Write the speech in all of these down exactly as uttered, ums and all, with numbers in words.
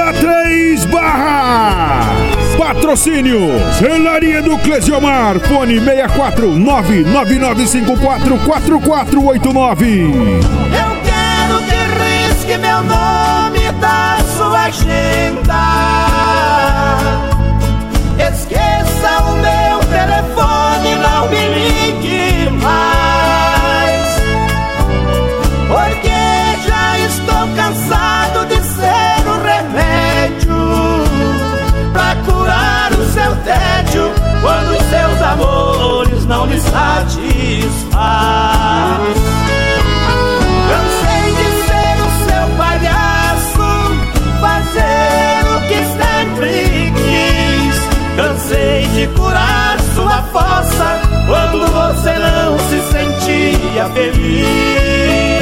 Três Barras. Patrocínio Celaria do Clesiomar. Fone seis quatro nove nove nove cinco quatro quatro quatro oito nove. Eu quero que risque meu nome da sua agenda. Esqueça o meu telefone, não me ligue mais, porque já estou cansado de ser o remédio pra curar o seu tédio quando os seus amores não lhe satisfaz. Cansei de ser o seu palhaço, fazer o que sempre quis. Cansei de curar sua fossa quando você não se sentia feliz.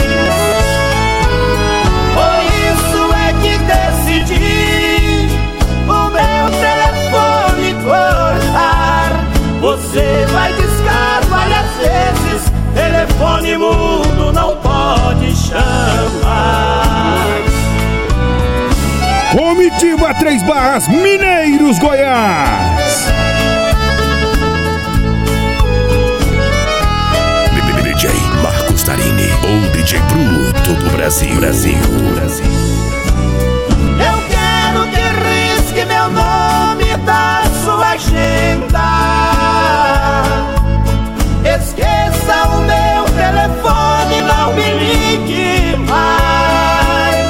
Por isso é que decidi o meu telefone cortar. Você vai discar várias vezes, telefone mudo não pode chamar. Comitiva Três Barras, Mineiros, Goiás. D J Marcos Tarini, ou D J Bruto do Brasil. Brasil, Brasil. Eu quero que risque meu nome da sua agenda. Esqueça o meu telefone, não me ligue mais,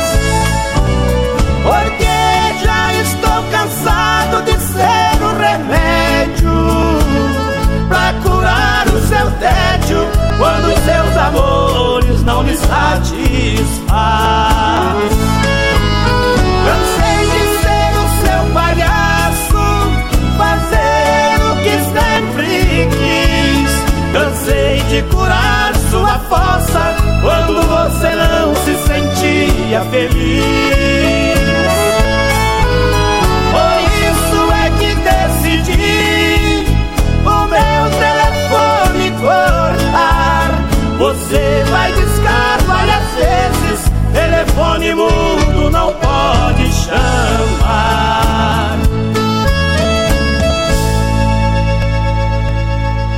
porque já estou cansado de ser o remédio pra curar o seu tédio quando os seus amores não lhe satisfaz. Cansei de ser o seu palhaço, fazer o que sempre quis. Cansei de curar sua fossa quando você não se sentia feliz.